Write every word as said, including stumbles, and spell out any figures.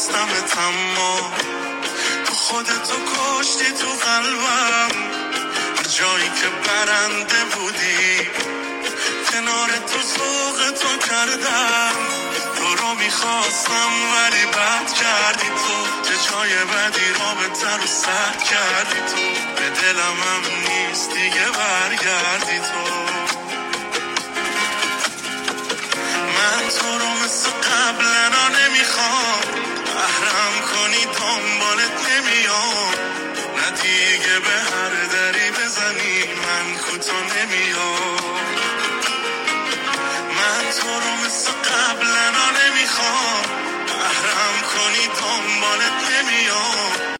میخواستمت اما تو خودتو کشتی تو قلبم. جایی که برنده بودی کنار تو ذوق تو کردم. تو رو میخواستم ولی بد کردی تو، چه جای بدی رابطه رو سد کردی تو. به دلم هم نیست دیگه برگردی تو. من تو رو مثل قبلنا نمیخوام، قهرم کنی دنبالت نمیام. نه دیگه به هر دری بزنی من کوتا نمیام. من تو رو مثل قبلنا نمیخوام، قهرم کنی دنبالت نمیام.